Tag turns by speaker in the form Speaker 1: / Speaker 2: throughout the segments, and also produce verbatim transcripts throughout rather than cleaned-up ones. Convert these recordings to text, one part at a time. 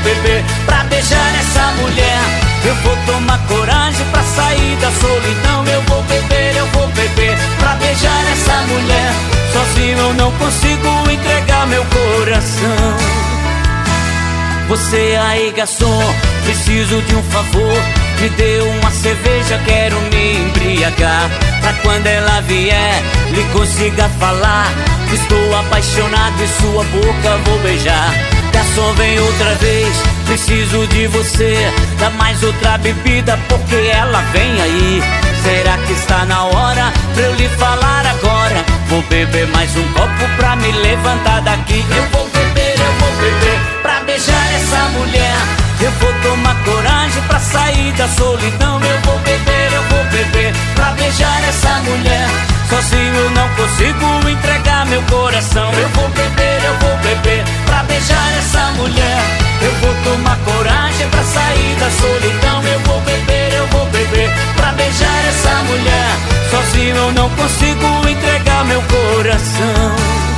Speaker 1: beber pra beijar essa mulher. Eu vou tomar coragem pra sair da solidão. Eu vou beber, eu vou beber pra beijar essa mulher. Sozinho eu não consigo entregar meu coração. Você aí, garçom, preciso de um favor. Me dê uma cerveja, quero me embriagar, pra quando ela vier, lhe consiga falar. Estou apaixonado e sua boca vou beijar. Garçom, vem outra vez, preciso de você. Dá mais outra bebida, porque ela vem aí. Será que está na hora pra eu lhe falar agora? Vou beber mais um copo pra me levantar daqui. Eu vou beber, eu vou beber pra beijar essa mulher. Eu vou tomar coragem pra sair da solidão. Eu vou beber, eu vou beber pra beijar essa mulher. Sozinho eu não consigo entregar meu coração. Eu vou beber, eu vou beber pra beijar essa mulher. Eu vou tomar coragem pra sair da solidão. Eu vou beber, eu vou beber pra beijar essa mulher. Sozinho eu não consigo entregar meu coração.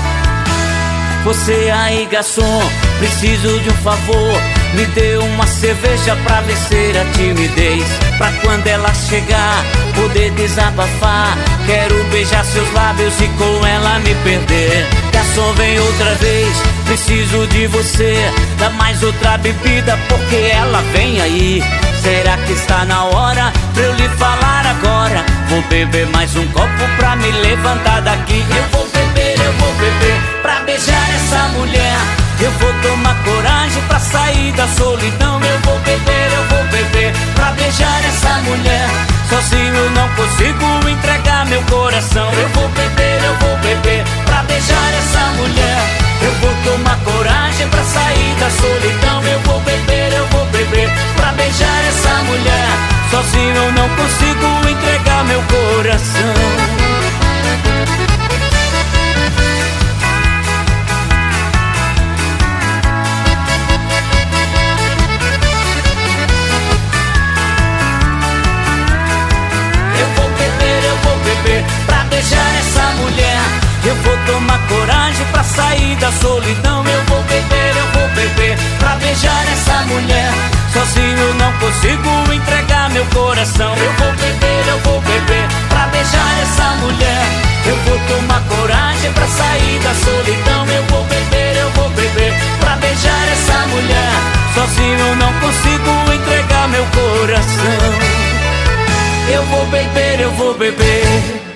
Speaker 1: Você aí, garçom, preciso de um favor. Me dê uma cerveja pra vencer a timidez, pra quando ela chegar, poder desabafar. Quero beijar seus lábios e com ela me perder. Garçom, vem outra vez, preciso de você. Dá mais outra bebida, porque ela vem aí. Será que está na hora pra eu lhe falar agora? Vou beber mais um copo pra me levantar daqui. Eu vou beber, eu vou beber pra beijar essa mulher. Eu vou tomar coragem pra sair da solidão. Eu vou beber, eu vou beber pra beijar essa mulher. Sozinho eu não consigo entregar meu coração. Eu vou beber, eu vou beber pra beijar essa mulher. Eu vou tomar coragem pra sair da solidão. Eu vou beber, eu vou beber pra beijar essa mulher. Sozinho eu não consigo entregar meu coração. Pra beijar essa mulher. Eu vou tomar coragem pra sair da solidão. Eu vou beber, eu vou beber pra beijar essa mulher. Sozinho eu não consigo entregar meu coração. Eu vou beber, eu vou beber pra beijar essa mulher. Eu vou tomar coragem pra sair da solidão. Eu vou beber, eu vou beber pra beijar essa mulher. Sozinho eu não consigo entregar meu coração. Eu vou beber, eu vou beber